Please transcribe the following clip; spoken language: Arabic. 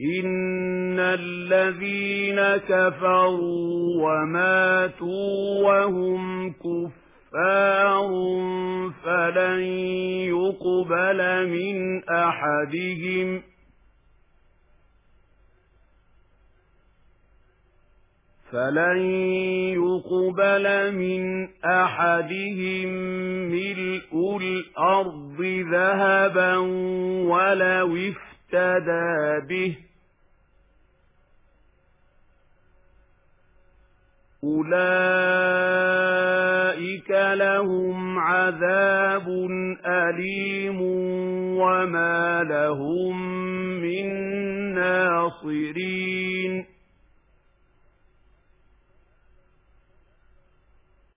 إن الذين كفروا وماتوا وهم كفار فلن يقبل من أحدهم ملء الأرض ذهبا ولو افتدى به أولئك لهم عذاب أليم وما لهم من ناصرين